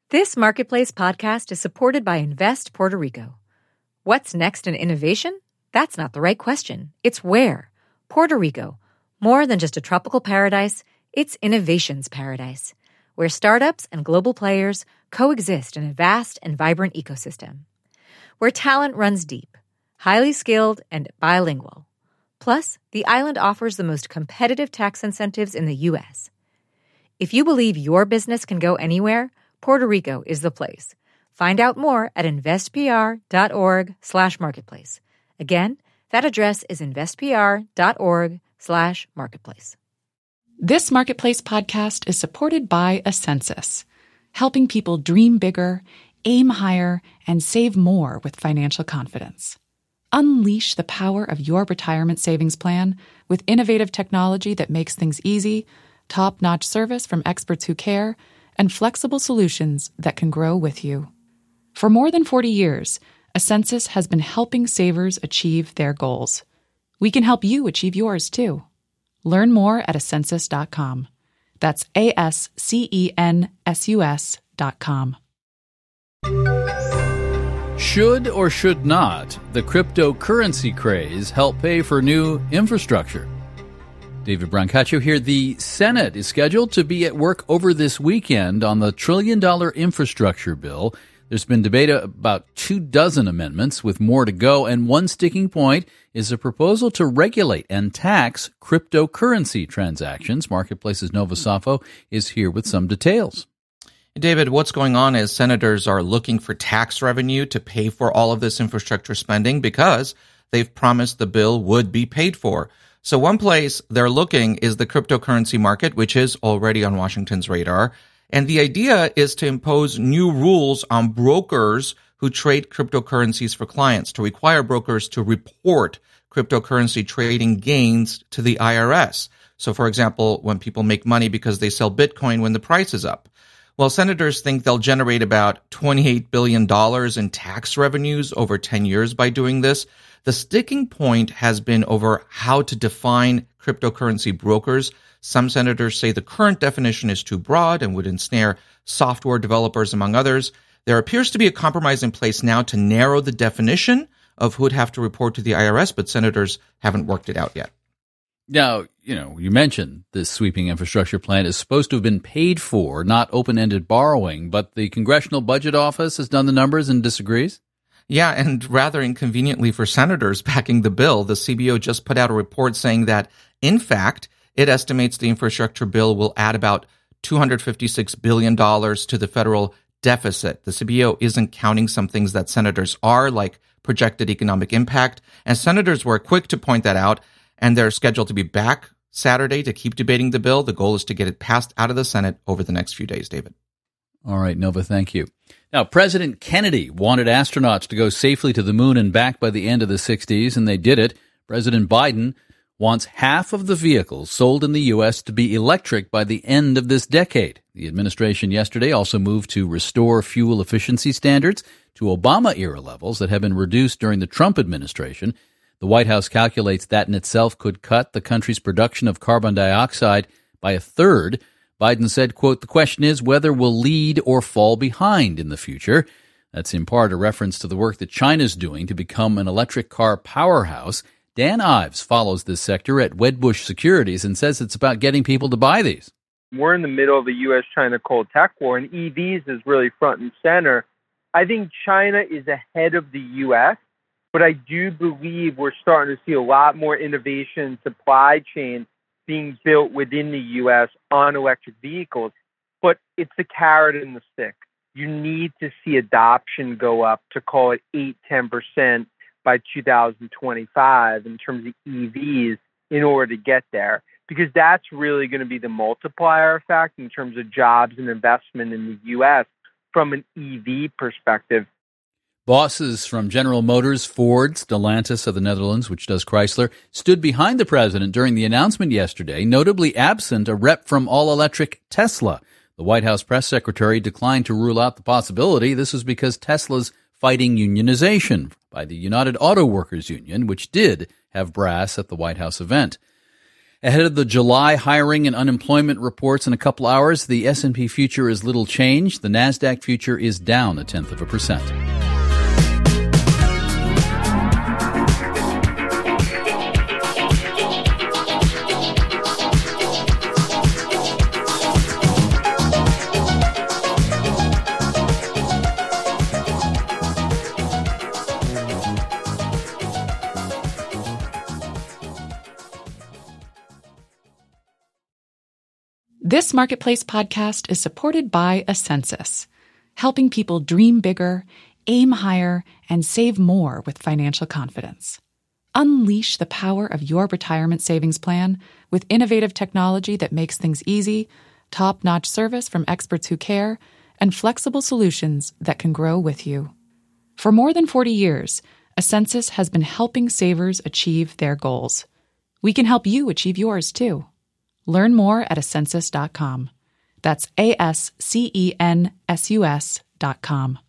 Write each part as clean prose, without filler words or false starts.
This Marketplace podcast is supported by Invest Puerto Rico. What's next in innovation? That's not the right question. It's where. Puerto Rico. More than just a tropical paradise, it's innovation's paradise, where startups and global players coexist in a vast and vibrant ecosystem. Where talent runs deep, highly skilled, and bilingual. Plus, the island offers the most competitive tax incentives in the U.S. If you believe your business can go anywhere, Puerto Rico is the place. Find out more at investpr.org/marketplace. Again, that address is investpr.org/marketplace. This Marketplace podcast is supported by Ascensus, helping people dream bigger, aim higher, and save more with financial confidence. Unleash the power of your retirement savings plan with innovative technology that makes things easy, top-notch service from experts who care, and flexible solutions that can grow with you. For more than 40 years, Ascensus has been helping savers achieve their goals. We can help you achieve yours, too. Learn more at Ascensus.com. That's ASCENSUS.com. Should or should not the cryptocurrency craze help pay for new infrastructure? David Brancaccio here. The Senate is scheduled to be at work over this weekend on the $1 trillion infrastructure bill. There's been debate about 24 amendments with more to go, and one sticking point is a proposal to regulate and tax cryptocurrency transactions. Marketplace's Nova Safo is here with some details. David, what's going on is senators are looking for tax revenue to pay for all of this infrastructure spending because they've promised the bill would be paid for. So one place they're looking is the cryptocurrency market, which is already on Washington's radar. And the idea is to impose new rules on brokers who trade cryptocurrencies for clients, to require brokers to report cryptocurrency trading gains to the IRS. So, for example, when people make money because they sell Bitcoin when the price is up. Well, senators think they'll generate about $28 billion in tax revenues over 10 years by doing this. The sticking point has been over how to define cryptocurrency brokers. Some senators say the current definition is too broad and would ensnare software developers, among others. There appears to be a compromise in place now to narrow the definition of who would have to report to the IRS, but senators haven't worked it out yet. Now, you mentioned this sweeping infrastructure plan is supposed to have been paid for, not open-ended borrowing, but the Congressional Budget Office has done the numbers and disagrees? Yeah, and rather inconveniently for senators backing the bill, the CBO just put out a report saying that, in fact, it estimates the infrastructure bill will add about $256 billion to the federal deficit. The CBO isn't counting some things that senators are, like projected economic impact, and senators were quick to point that out, and they're scheduled to be back Saturday to keep debating the bill. The goal is to get it passed out of the Senate over the next few days, David. All right, Nova, thank you. Now, President Kennedy wanted astronauts to go safely to the moon and back by the end of the 60s, and they did it. President Biden wants half of the vehicles sold in the U.S. to be electric by the end of this decade. The administration yesterday also moved to restore fuel efficiency standards to Obama-era levels that have been reduced during the Trump administration. The White House calculates that in itself could cut the country's production of carbon dioxide by a third. Biden said, quote, "The question is whether we'll lead or fall behind in the future." That's in part a reference to the work that China's doing to become an electric car powerhouse. Dan Ives follows this sector at Wedbush Securities and says it's about getting people to buy these. We're in the middle of a U.S.-China cold tech war, and EVs is really front and center. I think China is ahead of the U.S., but I do believe we're starting to see a lot more innovation supply chain being built within the U.S. on electric vehicles. But it's the carrot and the stick. You need to see adoption go up to call it 8-10% by 2025 in terms of EVs in order to get there, because that's really going to be the multiplier effect in terms of jobs and investment in the U.S. from an EV perspective. Bosses from General Motors, Ford, Stellantis of the Netherlands, which does Chrysler, stood behind the president during the announcement yesterday, notably absent a rep from all-electric Tesla. The White House press secretary declined to rule out the possibility. This was because Tesla's fighting unionization by the United Auto Workers Union, which did have brass at the White House event. Ahead of the July hiring and unemployment reports in a couple hours, the S&P future is little changed. The NASDAQ future is down 0.1%. This Marketplace podcast is supported by Ascensus, helping people dream bigger, aim higher, and save more with financial confidence. Unleash the power of your retirement savings plan with innovative technology that makes things easy, top-notch service from experts who care, and flexible solutions that can grow with you. For more than 40 years, Ascensus has been helping savers achieve their goals. We can help you achieve yours, too. Learn more at Ascensus.com. That's ASCENSUS.com.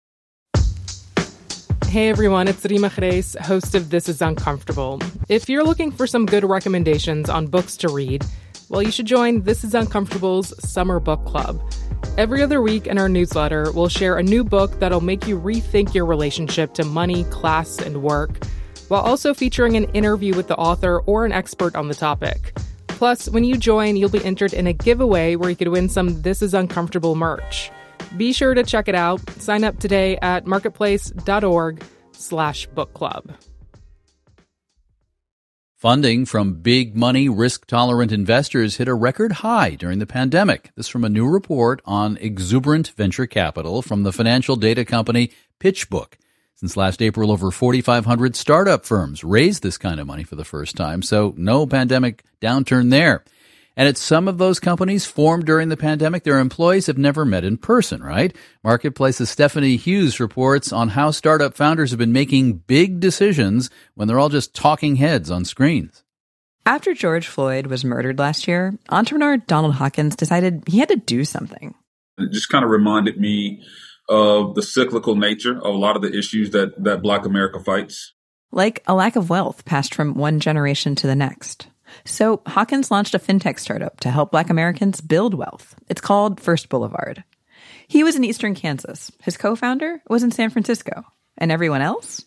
Hey everyone, it's Rima Khrez, host of This Is Uncomfortable. If you're looking for some good recommendations on books to read, well, you should join This Is Uncomfortable's Summer Book Club. Every other week in our newsletter, we'll share a new book that'll make you rethink your relationship to money, class, and work, while also featuring an interview with the author or an expert on the topic. Plus, when you join, you'll be entered in a giveaway where you could win some This Is Uncomfortable merch. Be sure to check it out. Sign up today at marketplace.org/book club. Funding from big money, risk-tolerant investors hit a record high during the pandemic. This from a new report on exuberant venture capital from the financial data company PitchBook. Since last April, over 4,500 startup firms raised this kind of money for the first time, so no pandemic downturn there. And it's some of those companies formed during the pandemic. Their employees have never met in person, right? Marketplace's Stephanie Hughes reports on how startup founders have been making big decisions when they're all just talking heads on screens. After George Floyd was murdered last year, entrepreneur Donald Hawkins decided he had to do something. It just kind of reminded me of the cyclical nature of a lot of the issues that Black America fights. Like a lack of wealth passed from one generation to the next. So Hawkins launched a fintech startup to help Black Americans build wealth. It's called First Boulevard. He was in Eastern Kansas. His co-founder was in San Francisco. And everyone else?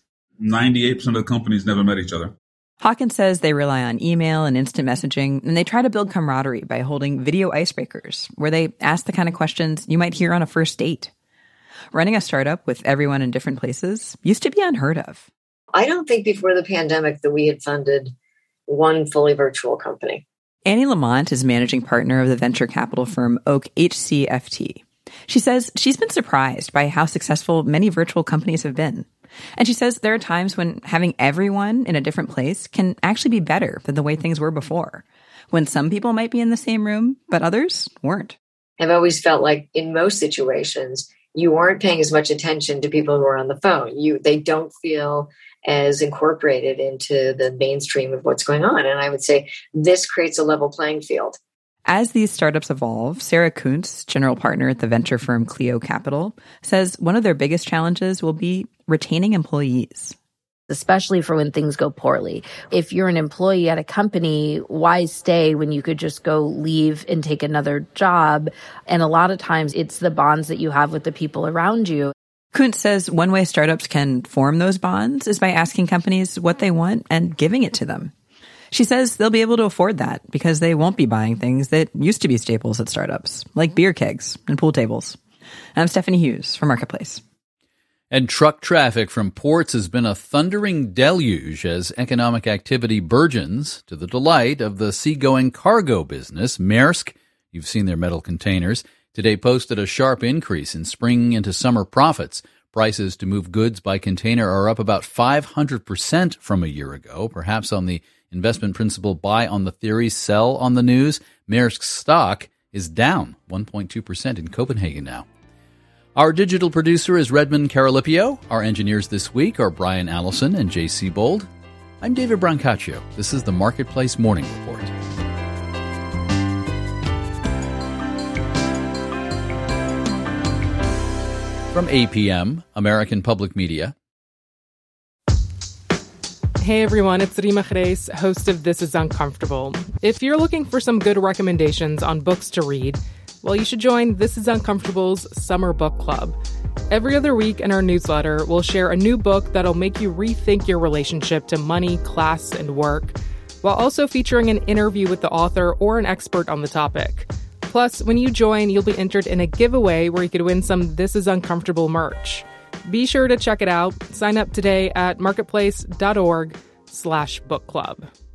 98% of the companies never met each other. Hawkins says they rely on email and instant messaging, and they try to build camaraderie by holding video icebreakers, where they ask the kind of questions you might hear on a first date. Running a startup with everyone in different places used to be unheard of. I don't think before the pandemic that we had funded one fully virtual company. Annie Lamont is managing partner of the venture capital firm Oak HCFT. She says she's been surprised by how successful many virtual companies have been. And she says there are times when having everyone in a different place can actually be better than the way things were before, when some people might be in the same room, but others weren't. I've always felt like in most situations, you aren't paying as much attention to people who are on the phone. They don't feel as incorporated into the mainstream of what's going on. And I would say this creates a level playing field. As these startups evolve, Sarah Kuntz, general partner at the venture firm Clio Capital, says one of their biggest challenges will be retaining employees. Especially for when things go poorly. If you're an employee at a company, why stay when you could just go leave and take another job? And a lot of times it's the bonds that you have with the people around you. Kuntz says one way startups can form those bonds is by asking companies what they want and giving it to them. She says they'll be able to afford that because they won't be buying things that used to be staples at startups, like beer kegs and pool tables. I'm Stephanie Hughes for Marketplace. And truck traffic from ports has been a thundering deluge as economic activity burgeons to the delight of the seagoing cargo business. Maersk, you've seen their metal containers, today posted a sharp increase in spring into summer profits. Prices to move goods by container are up about 500% from a year ago, perhaps on the investment principle buy on the theory, sell on the news. Maersk's stock is down 1.2% in Copenhagen now. Our digital producer is Redmond Carolipio. Our engineers this week are Brian Allison and Jay Siebold. I'm David Brancaccio. This is the Marketplace Morning Report. From APM, American Public Media. Hey everyone, it's Rima Reis, host of This Is Uncomfortable. If you're looking for some good recommendations on books to read, well, you should join This Is Uncomfortable's Summer Book Club. Every other week in our newsletter, we'll share a new book that'll make you rethink your relationship to money, class, and work, while also featuring an interview with the author or an expert on the topic. Plus, when you join, you'll be entered in a giveaway where you could win some This Is Uncomfortable merch. Be sure to check it out. Sign up today at marketplace.org/book club.